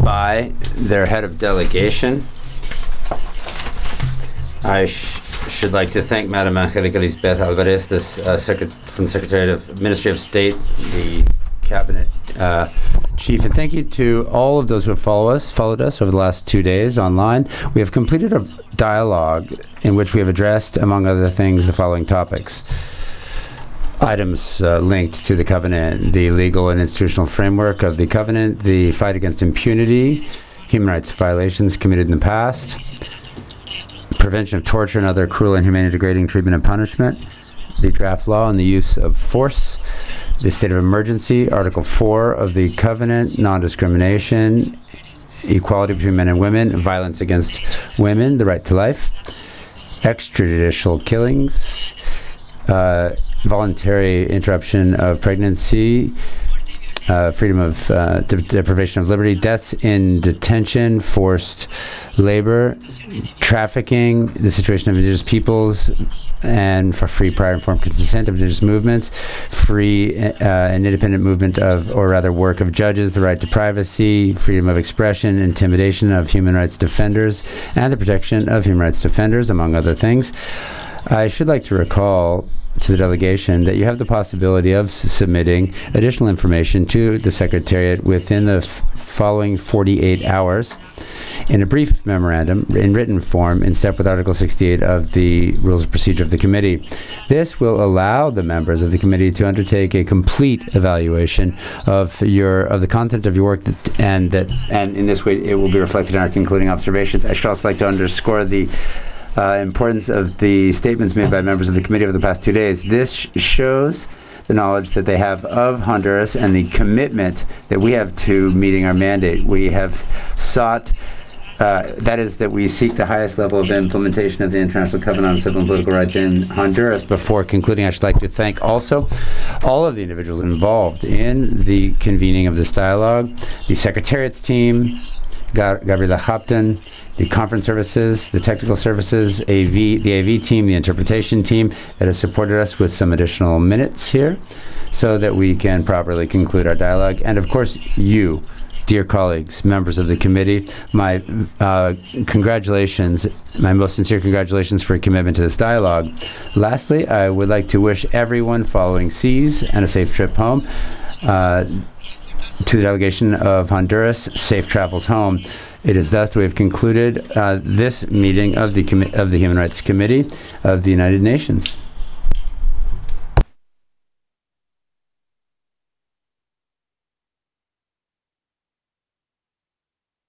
by their head of delegation. I should like to thank Madam Angelica Lisbeth Alvarez, from the Secretariat of Ministry of State, the Cabinet Chief, and thank you to all of those who have followed us over the last 2 days online. We have completed a dialogue in which we have addressed, among other things, the following topics. Items linked to the covenant: the legal and institutional framework of the covenant, the fight against impunity, human rights violations committed in the past, prevention of torture and other cruel, inhumane, and degrading treatment and punishment, the draft law on the use of force, the state of emergency, Article 4 of the covenant, non-discrimination, equality between men and women, violence against women, the right to life, extrajudicial killings, voluntary interruption of pregnancy, freedom of deprivation of liberty, deaths in detention, forced labor, trafficking, the situation of indigenous peoples, and for free, prior, informed consent of indigenous movements, free and independent movement of, or rather work of judges, the right to privacy, freedom of expression, intimidation of human rights defenders, and the protection of human rights defenders, among other things. I should like to recall to the delegation that you have the possibility of submitting additional information to the Secretariat within the following 48 hours in a brief memorandum in written form in step with Article 68 of the Rules of Procedure of the Committee. This will allow the members of the committee to undertake a complete evaluation of the content of your work, and in this way it will be reflected in our concluding observations. I should also like to underscore the importance of the statements made by members of the committee over the past 2 days. This shows the knowledge that they have of Honduras and the commitment that we have to meeting our mandate. We have sought, that is, that we seek the highest level of implementation of the International Covenant on Civil and Political Rights in Honduras. Before concluding, I should like to thank also all of the individuals involved in the convening of this dialogue, the Secretariat's team, Gabriela Hopton, the conference services, the technical services, the AV team, the interpretation team that has supported us with some additional minutes here so that we can properly conclude our dialogue. And of course, you, dear colleagues, members of the committee, my congratulations, my most sincere congratulations for your commitment to this dialogue. Lastly, I would like to wish everyone following seas and a safe trip home. To the delegation of Honduras, safe travels home. It is thus that we have concluded this meeting of the Human Rights Committee of the United Nations.